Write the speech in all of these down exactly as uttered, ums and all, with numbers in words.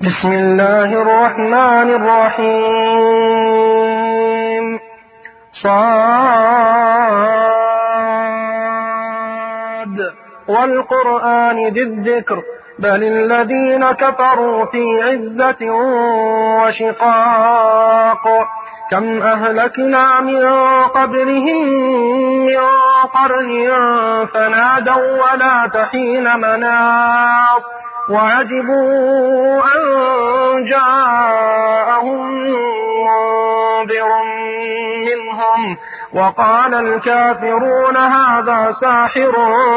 بسم الله الرحمن الرحيم. صاد والقرآن ذي الذكر بل الذين كفروا في عزة وشقاق. كم أهلكنا من قبلهم من قرن فنادوا ولا تحين مناص وعجبوا أن جاءهم منذر منهم وقال الكافرون هذا ساحر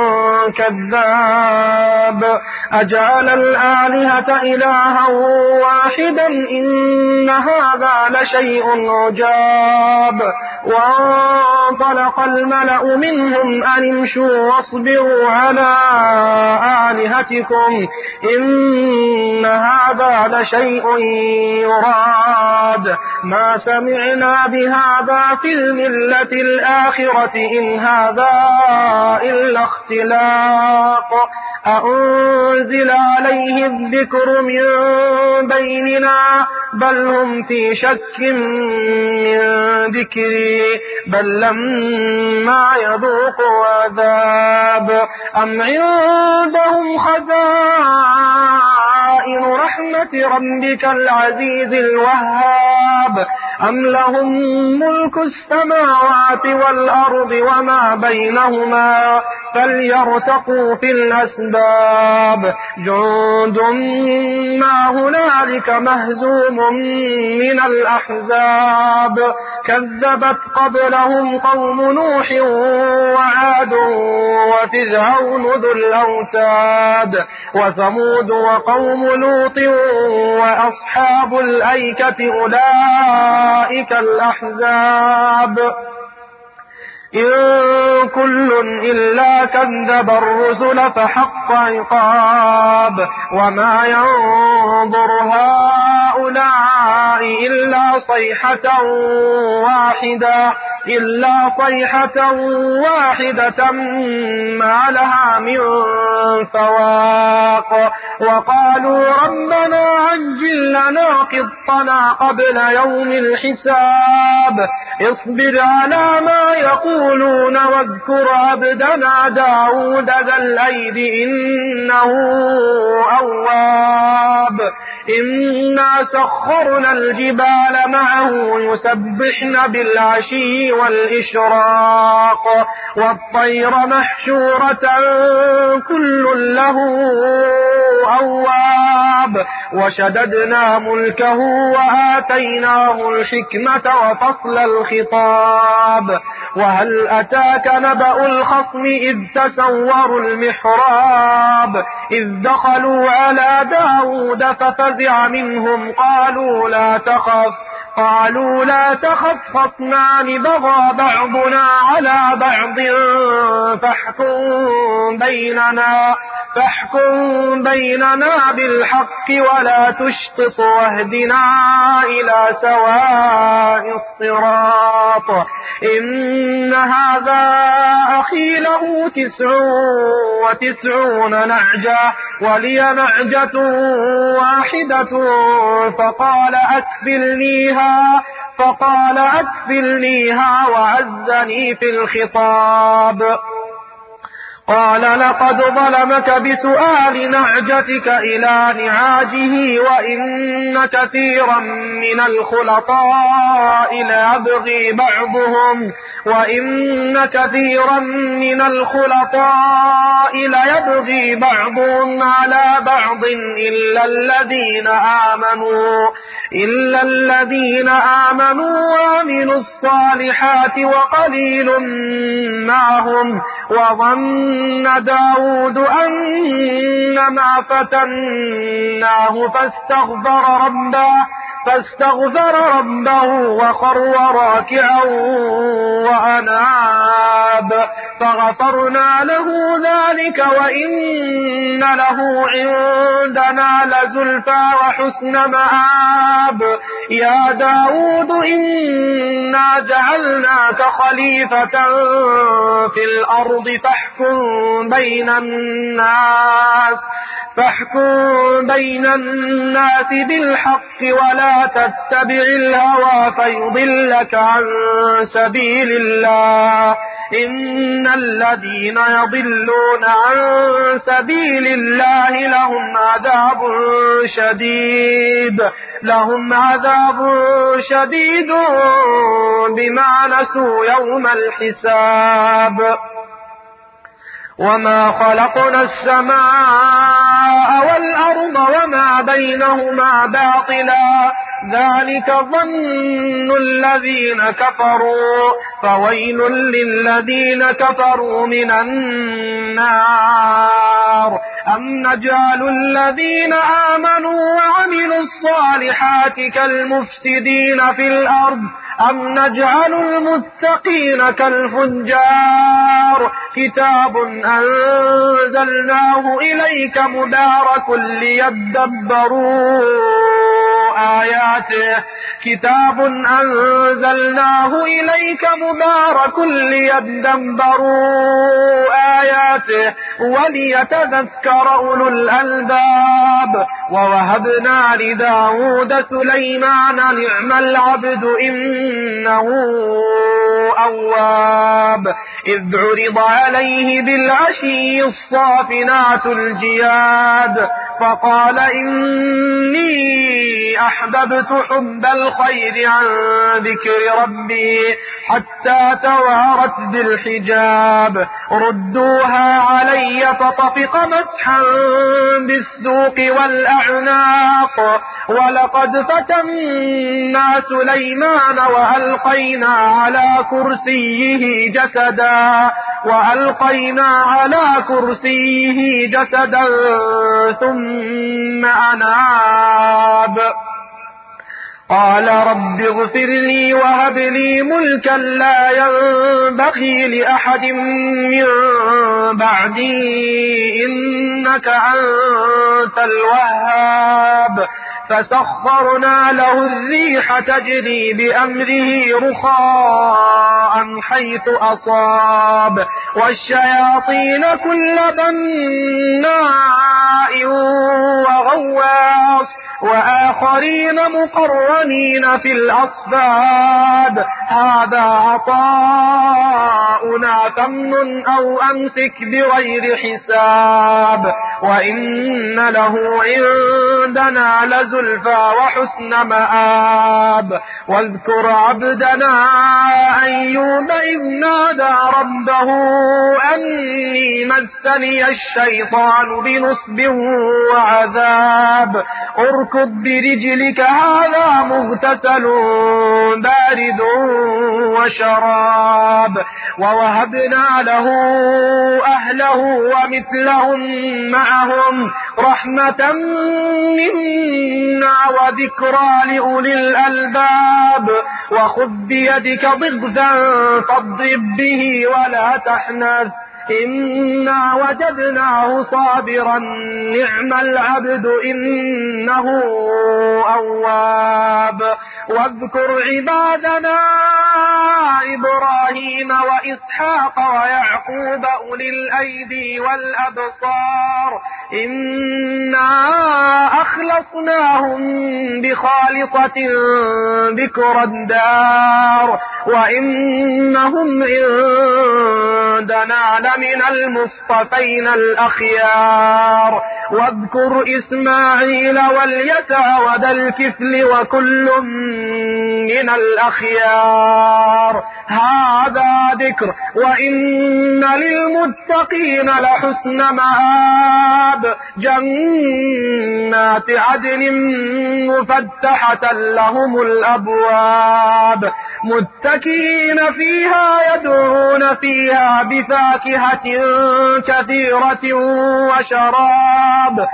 كذاب. أجعل الآلهة إلها واحدا إن هذا لشيء عجاب. وانطلق الملأ منهم أن امشوا واصبروا على آلهتكم إن هذا لشيء يراد ما سمعنا بهذا في الملة الآخرة إن هذا إلا اختلاق. أأنزل عليه الذكر من بيننا بل هم في شك من ذكري بل لما يذوقوا عذاب. أم عندهم خزائن رحمة ربك العزيز الوهاب أم لهم ملك السماوات والأرض وما بينهما فليرتقوا في الأسباب. جند ما هنالك مهزوم من الأحزاب كذبت قبلهم قوم نوح وعاد وفرعون ذو الأوتاد وثمود وقوم لوط وأصحاب الأيكة أولئك الأحزاب. إن كل إلا كذب الرسل فحق عقاب. وما ينظر هؤلاء إلا صيحة واحدة إلا صيحة واحدة ما لها من فواق. وقالوا ربنا عجل لنا قطنا قبل يوم الحساب. اصبر على ما يقولون واذكر عبدنا داود ذا الأيد إنه أواب. إنا سخرنا الجبال معه يسبحن بالعشي والإشراق والطير محشورة كل له أواب. وشددنا ملكه وآتيناه الحكمة وفصل الخطاب. وهل أتاك نبأ الخصم إذ تسوروا المحراب إذ دخلوا على داود ففزع منهم قالوا لا تخف قالوا لا تخف خصمان بغى بعضنا على بعض فاحكم بيننا فاحكم بيننا بالحق ولا تشطط واهدنا إلى سواء الصراط. إن هذا أخي له تسع وتسعون نعجة ولي نعجة واحدة فقال أكفلنيها فقال أكفلنيها وعزني في الخطاب. قال لقد ظلمك بسؤال نعجتك إلى نعاجه وإن كثيرا من الخلطاء ليبغي بعضهم وإن كثيرا من الخلطاء ليبغي بعضهم على بعض إلا الذين آمنوا إلا الذين آمنوا وعملوا الصالحات وقليل ما هم. وظن داود أنما فتناه فاستغفر ربه فاستغفر ربه وخر راكعا وأناب فغفرنا له ذلك وإن له عندنا لزلفى وحسن مآب. يا داود إنا جعلناك خليفة في الأرض فاحكم بين الناس فاحكم بين الناس بالحق ولا تتبع الهوى فيضلك عن سبيل الله إن الذين يضلون عن سبيل الله لهم عذاب شديد لهم عذاب شديد بما نسوا يوم الحساب وما خلقنا السماء والأرض وما بينهما باطلا ذلك ظن الذين كفروا فويل للذين كفروا من النار أم نجعل الذين آمنوا وعملوا الصالحات كالمفسدين في الأرض أم نجعل المتقين كالفجار كتاب أنزلناه إليك مبارك ليدبروا آياته كتاب أنزلناه إليك مبارك ليدبروا آياته وليتذكر أولو الألباب ووهبنا لداود سليمان نعم العبد إنه أواب إذ عرض عليه بالعشي الصافنات الجياد فقال إني أحببت حب الخير عن ذكر ربي حتى توارت بالحجاب ردوها علي فطفق مسحا بالسوق والأعناق ولقد فتنا سليمان وألقينا على كرسيه جسدا وألقينا على كرسيه جسدا ثم أناب قال رب اغفر لي وهب لي ملكا لا ينبغي لأحد من بعدي إنك أنت الوهاب فسخرنا له الريح تجري بأمره رخاء حيث أصاب والشياطين كل بناء وغواص وآخرين مقرنين في الأصفاد هذا عطاؤنا فامنن أو أمسك بغير حساب وإن له عندنا لزلفى وحسن مآب واذكر عبدنا أيوب إذ نادى ربه أني مسني الشيطان بنصب وعذاب اركض برجلك هذا مغتسل بارد وشراب ووهبنا له أهله ومثلهم معهم رحمة منا وذكرى لأولي الألباب وخذ بيدك ضغثا فاضرب به ولا تحنث إنا وجدناه صابرا نعم العبد إنه أواب واذكر عبادنا إبراهيم وإسحاق ويعقوب أولي الأيدي والأبصار إنا أخلصناهم بخالصة ذكر الدار وإنهم عندنا لمن المصطفين الأخيار واذكر إسماعيل واليسع وذا الكفل وكل من الأخيار هذا ذكر وإن للمتقين لحسن مآب جنات عدن مفتحة لهم الأبواب متكئين فيها يدعون فيها بفاكهة كثيرة وشراب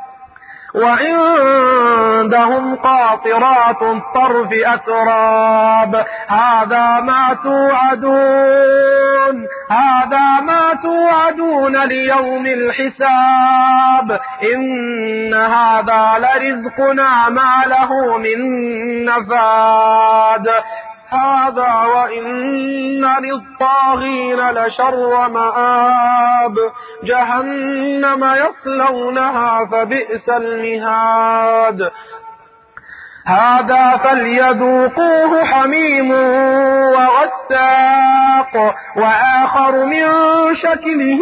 وعندهم قاصرات الطرف أتراب هذا ما توعدون هذا ما توعدون ليوم الحساب إن هذا لرزقنا ما له من نفاد هذا وإن للطاغين لشر مآب جهنم يصلونها فبئس المهاد هذا فليذوقوه حميم وغساق وآخر من شكله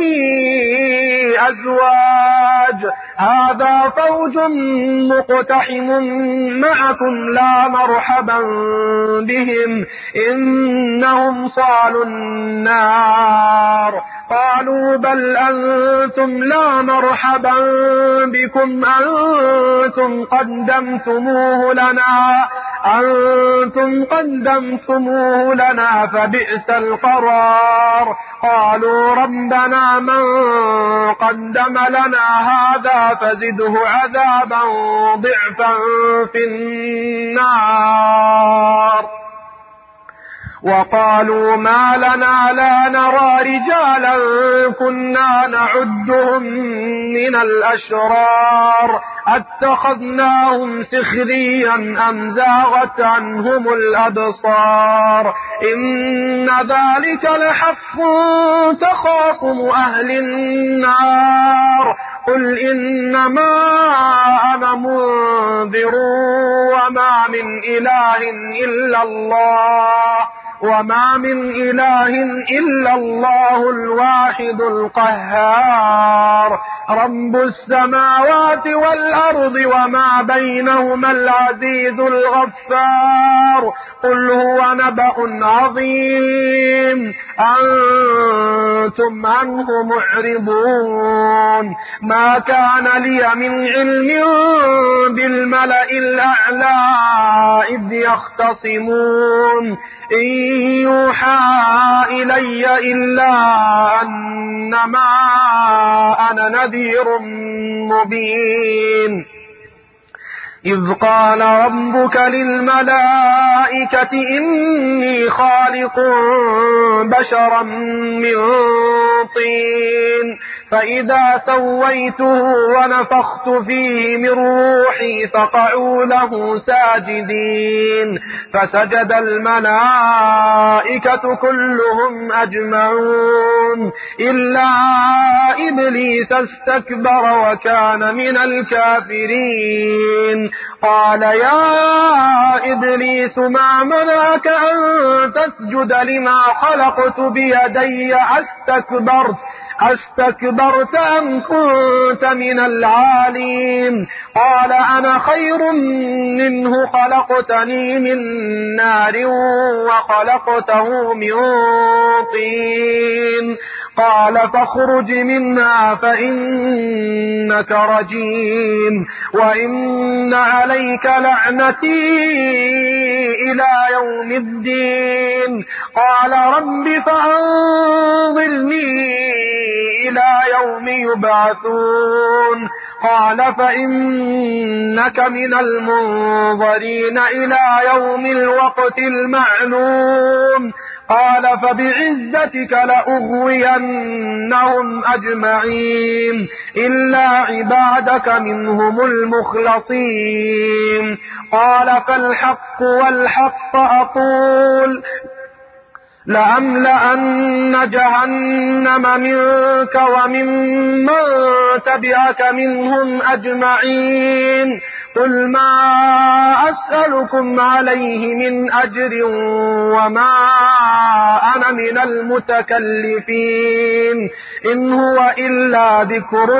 أزواج هذا فوج مقتحم معكم لا مرحبا بهم إنهم صالوا النار قالوا بل أنتم لا مرحبا بكم أنتم قدمتموه لنا أنتم قدمتموه لنا فبئس القرار قالوا ربنا من قدم لنا هذا فزده عذابا ضعفا في النار وقالوا ما لنا لا نرى رجالا كنا نعدهم من الأشرار اتخذناهم سخريا أم زاغت عنهم الأبصار إن ذلك لحق تخاصم أهل النار قل إنما أنا منذر وما من إله إلا الله وما من إله إلا الله الواحد القهار رب السماوات والأرض وما بينهما العزيز الغفار قل هو نبأ عظيم أنتم عنه معرضون ما كان لي من علم بالملأ الأعلى إذ يختصمون إن يوحى إلي إلا أنما أنا نذير مبين إذ قال ربك للملائكة إني خالق بشرا من طين فإذا سويته ونفخت فيه من روحي فقعوا له ساجدين فسجد الملائكة كلهم أجمعون إلا إبليس استكبر وكان من الكافرين قال يا إبليس ما منعك أن تسجد لما خلقت بيدي أستكبرت أستكبرت أم كنت من العالين قال أنا خير منه خلقتني من نار وخلقته من طين قال فاخرج منها فإنك رجيم وإن عليك لعنتي إلى يوم الدين قال رب فأنظرني إلى يوم يبعثون قال فإنك من المنظرين إلى يوم الوقت المعلوم قال فبعزتك لأغوينهم أجمعين إلا عبادك منهم المخلصين قال فالحق والحق أقول لأملأن جهنم منك ومن من تبعك منهم أجمعين قل ما أسألكم عليه من أجر وما أنا من المتكلفين إن هو إلا ذكر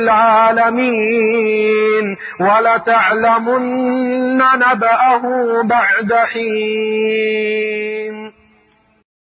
للعالمين ولتعلمن نبأه بعد حين.